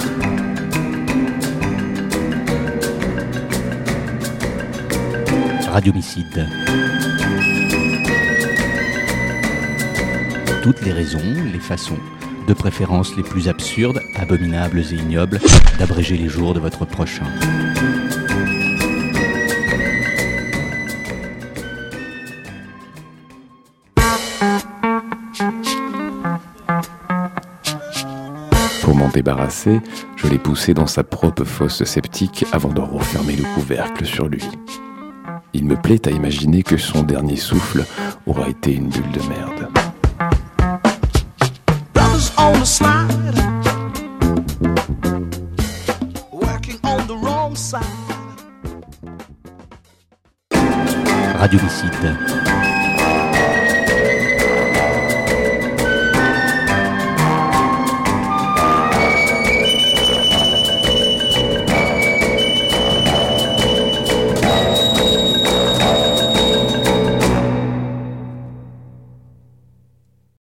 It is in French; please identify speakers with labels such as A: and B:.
A: Radiomicide. Toutes les raisons, les façons, de préférence les plus absurdes, abominables et ignobles, d'abréger les jours de votre prochain.
B: Pour m'en débarrasser, je l'ai poussé dans sa propre fosse septique avant de refermer le couvercle sur lui. Il me plaît à imaginer que son dernier souffle aura été une bulle de merde.